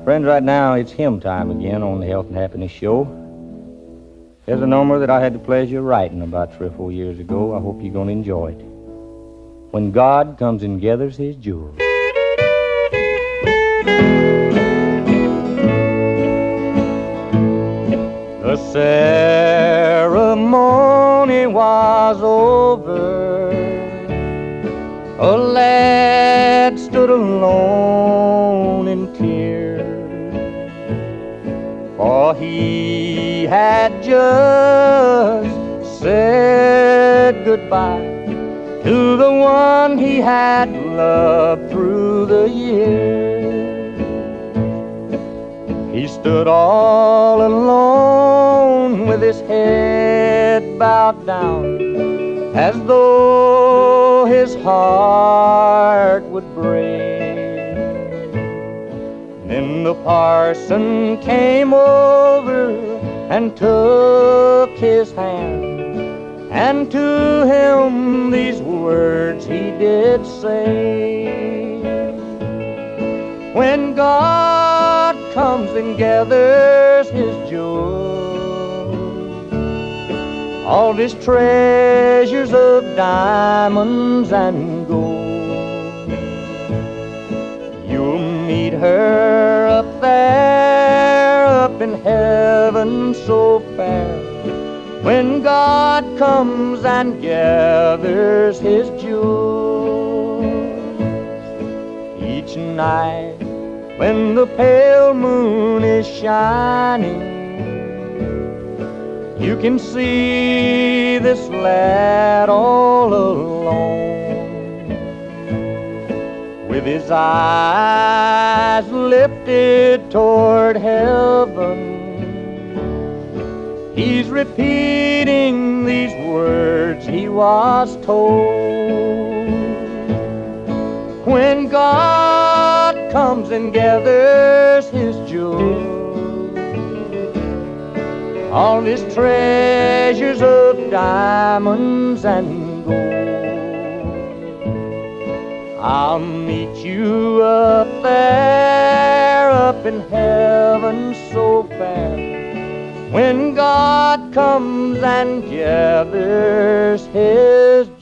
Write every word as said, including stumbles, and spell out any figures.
Friends, right now it's hymn time again on the Health and Happiness Show. Here's a number that I had the pleasure of writing about three or four years ago. I hope you're going to enjoy it. When God Comes and Gathers His Jewels. The ceremony was over. A lad stood alone in tears, for he had just said goodbye to the one he had loved through the years. He stood all alone with his head bowed down, as though his heart would break. Then the parson came over and took his hand, and to him these words he did say: when God comes and gathers his jewels, all his treasures of diamonds and gold, you'll meet her up there, up in heaven so fair, when God comes and gathers his jewels. Each night when the pale moon is shining, you can see this lad all alone, with his eyes lifted toward heaven. He's repeating these words he was told: when God comes and gathers his jewels, all his treasures of diamonds and gold, I'll meet you up there, up in heaven so fair, when God comes and gathers his